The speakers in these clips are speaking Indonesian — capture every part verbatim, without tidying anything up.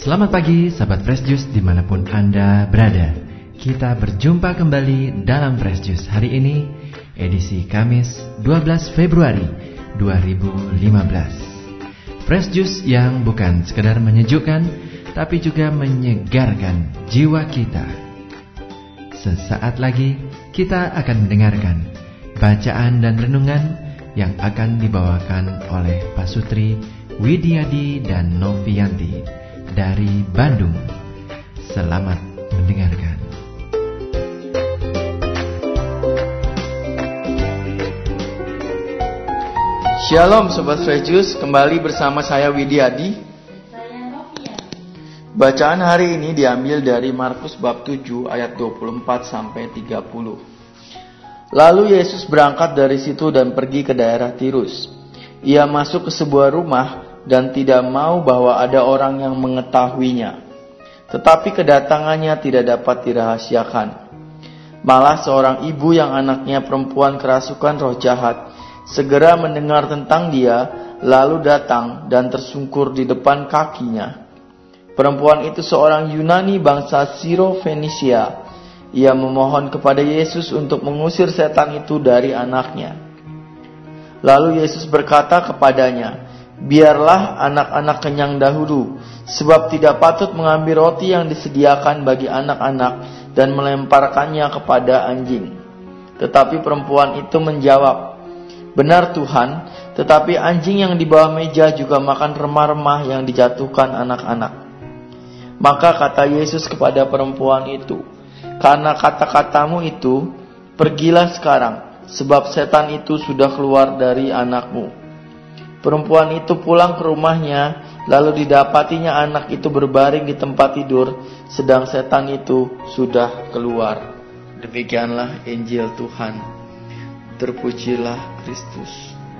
Selamat pagi sahabat Fresh Juice dimanapun Anda berada. Kita berjumpa kembali dalam Fresh Juice hari ini, edisi Kamis dua belas Februari dua ribu lima belas. Fresh Juice yang bukan sekedar menyejukkan, tapi juga menyegarkan jiwa kita. Sesaat lagi kita akan mendengarkan bacaan dan renungan yang akan dibawakan oleh Pak Sutri, Widiadi dan Novianti dari Bandung. Selamat mendengarkan. Shalom Sobat Fresh Juice, kembali bersama saya Widiadi. Saya Novia. Bacaan hari ini diambil dari Markus bab tujuh ayat dua puluh empat sampai tiga puluh. Lalu Yesus berangkat dari situ dan pergi ke daerah Tirus. Ia masuk ke sebuah rumah dan tidak mau bahwa ada orang yang mengetahuinya. Tetapi kedatangannya tidak dapat dirahasiakan. Malah seorang ibu yang anaknya perempuan kerasukan roh jahat segera mendengar tentang dia, lalu datang dan tersungkur di depan kakinya. Perempuan itu seorang Yunani bangsa Siro-Fenisia. Ia memohon kepada Yesus untuk mengusir setan itu dari anaknya. Lalu Yesus berkata kepadanya, "Biarlah anak-anak kenyang dahulu, sebab tidak patut mengambil roti yang disediakan bagi anak-anak dan melemparkannya kepada anjing." Tetapi perempuan itu menjawab, "Benar Tuhan, tetapi anjing yang di bawah meja juga makan remah-remah yang dijatuhkan anak-anak." Maka kata Yesus kepada perempuan itu, "Karena kata-katamu itu, pergilah sekarang, sebab setan itu sudah keluar dari anakmu." Perempuan itu pulang ke rumahnya, lalu didapatinya anak itu berbaring di tempat tidur, sedang setan itu sudah keluar. Demikianlah Injil Tuhan. Terpujilah Kristus.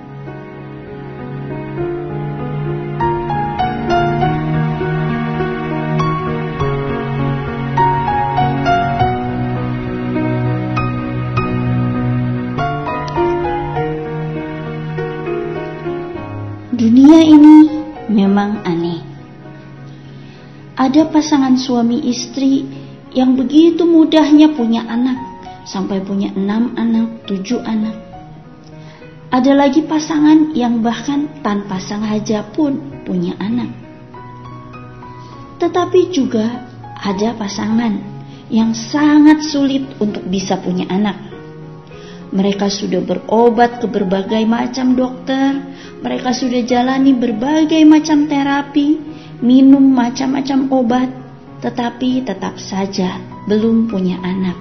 Dunia ini memang aneh. Ada pasangan suami istri yang begitu mudahnya punya anak, sampai punya enam anak, tujuh anak. Ada lagi pasangan yang bahkan tanpa sengaja pun punya anak. Tetapi juga ada pasangan yang sangat sulit untuk bisa punya anak. Mereka sudah berobat ke berbagai macam dokter, mereka sudah jalani berbagai macam terapi, minum macam-macam obat, tetapi tetap saja belum punya anak.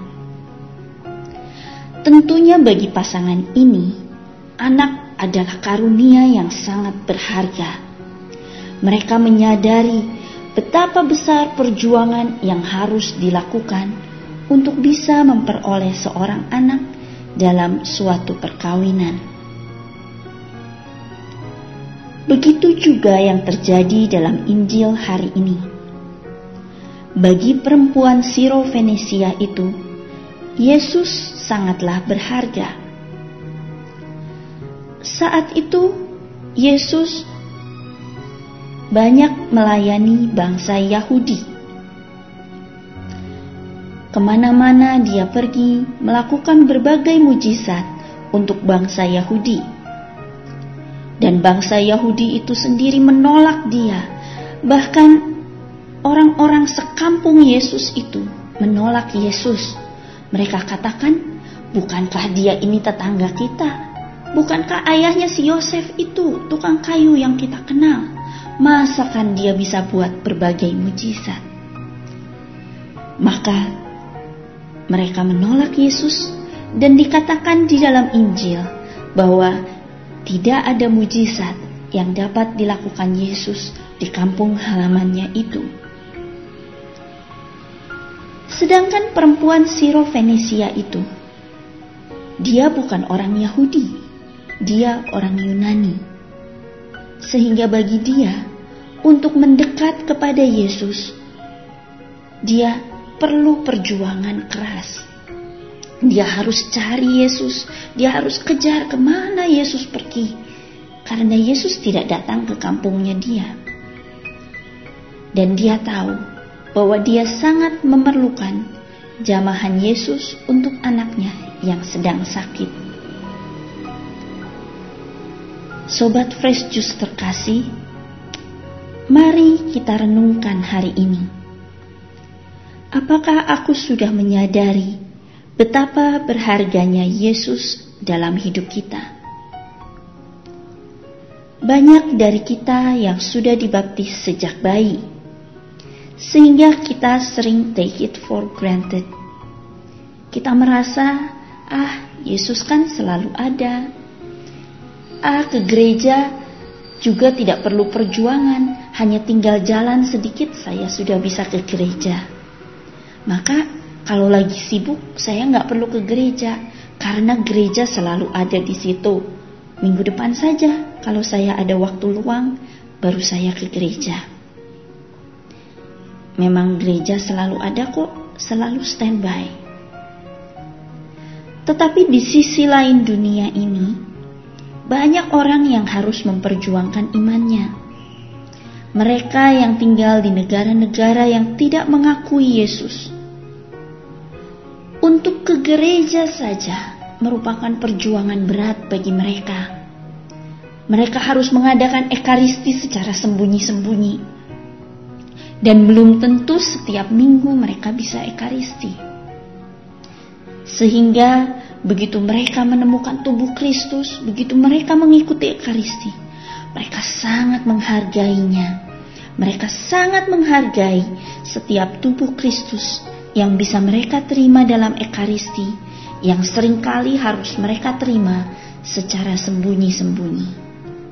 Tentunya bagi pasangan ini, anak adalah karunia yang sangat berharga. Mereka menyadari betapa besar perjuangan yang harus dilakukan untuk bisa memperoleh seorang anak dalam suatu perkawinan. Begitu juga yang terjadi dalam Injil hari ini. Bagi perempuan Siro-Fenisia itu, Yesus sangatlah berharga. Saat itu, Yesus banyak melayani bangsa Yahudi. Kemana-mana dia pergi melakukan berbagai mujizat untuk bangsa Yahudi. Dan bangsa Yahudi itu sendiri menolak dia. Bahkan orang-orang sekampung Yesus itu menolak Yesus. Mereka katakan, "Bukankah dia ini tetangga kita? Bukankah ayahnya si Yosef itu tukang kayu yang kita kenal? Masakan dia bisa buat berbagai mujizat?" Maka mereka menolak Yesus, dan dikatakan di dalam Injil bahwa tidak ada mujizat yang dapat dilakukan Yesus di kampung halamannya itu. Sedangkan perempuan Siro-Fenisia itu, dia bukan orang Yahudi, dia orang Yunani. Sehingga bagi dia, untuk mendekat kepada Yesus, dia perlu perjuangan keras. Dia harus cari Yesus, dia harus kejar kemana Yesus pergi, karena Yesus tidak datang ke kampungnya dia. dan dia tahu bahwa dia sangat memerlukan jamahan Yesus untuk anaknya yang sedang sakit. Sobat Fresh Juice terkasih, mari kita renungkan hari ini. Apakah aku sudah menyadari betapa berharganya Yesus dalam hidup kita? Banyak dari kita yang sudah dibaptis sejak bayi, sehingga kita sering take it for granted. Kita merasa, ah, Yesus kan selalu ada. Ah, ke gereja juga tidak perlu perjuangan, hanya tinggal jalan sedikit saya sudah bisa ke gereja. Maka kalau lagi sibuk saya nggak perlu ke gereja, karena gereja selalu ada di situ. Minggu depan saja kalau saya ada waktu luang, baru saya ke gereja. Memang gereja selalu ada kok, selalu standby. Tetapi di sisi lain dunia ini, banyak orang yang harus memperjuangkan imannya. Mereka yang tinggal di negara-negara yang tidak mengakui Yesus. Untuk ke gereja saja merupakan perjuangan berat bagi mereka. Mereka harus mengadakan ekaristi secara sembunyi-sembunyi. Dan belum tentu setiap minggu mereka bisa ekaristi. Sehingga begitu mereka menemukan tubuh Kristus, begitu mereka mengikuti ekaristi, mereka sangat menghargainya. Mereka sangat menghargai setiap tubuh Kristus yang bisa mereka terima dalam ekaristi, yang seringkali harus mereka terima secara sembunyi-sembunyi.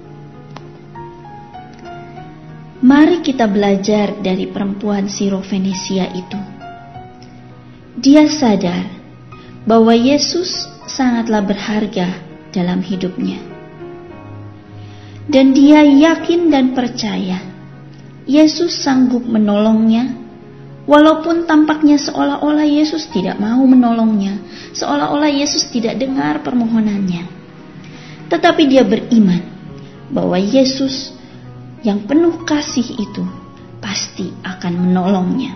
Mari kita belajar dari perempuan Siro-Fenesia itu. Dia sadar bahwa Yesus sangatlah berharga dalam hidupnya. Dan dia yakin dan percaya Yesus sanggup menolongnya, walaupun tampaknya seolah-olah Yesus tidak mau menolongnya, seolah-olah Yesus tidak dengar permohonannya. Tetapi dia beriman bahwa Yesus yang penuh kasih itu pasti akan menolongnya.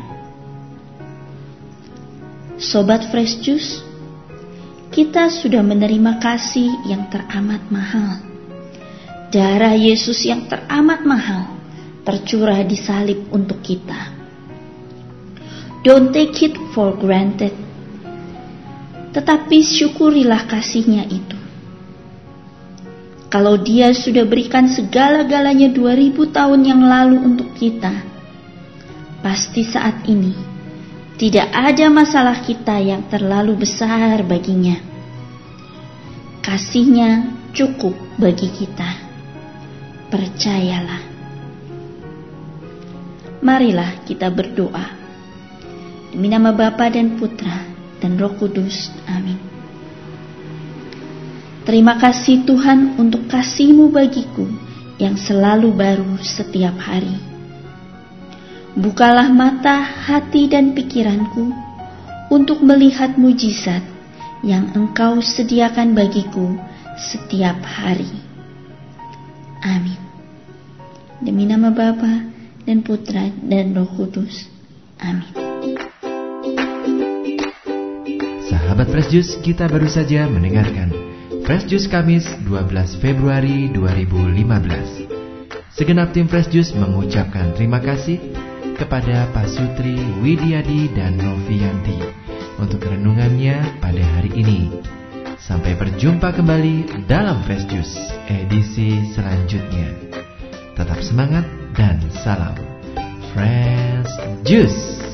Sobat Fresh Juice, kita sudah menerima kasih yang teramat mahal. Darah Yesus yang teramat mahal tercurah di salib untuk kita. Don't take it for granted. Tetapi syukurilah kasihnya itu. Kalau dia sudah berikan segala-galanya dua ribu tahun yang lalu untuk kita, pasti saat ini tidak ada masalah kita yang terlalu besar baginya. Kasihnya cukup bagi kita. Percayalah. Marilah kita berdoa. Demi nama Bapa dan Putra dan Roh Kudus. Amin. Terima kasih Tuhan untuk kasih-Mu bagiku yang selalu baru setiap hari. Bukalah mata, hati dan pikiranku untuk melihat mujizat yang Engkau sediakan bagiku setiap hari. Amin. Demi nama Bapa dan Putra dan Roh Kudus. Amin. Sahabat Fresh Juice, kita baru saja mendengarkan Fresh Juice Kamis dua belas Februari dua ribu lima belas. Segenap tim Fresh Juice mengucapkan terima kasih kepada Pak Sutri, Widiadi, dan Novianti untuk renungannya pada hari ini. Sampai berjumpa kembali dalam Fresh Juice edisi selanjutnya. Tetap semangat dan salam Fresh Juice.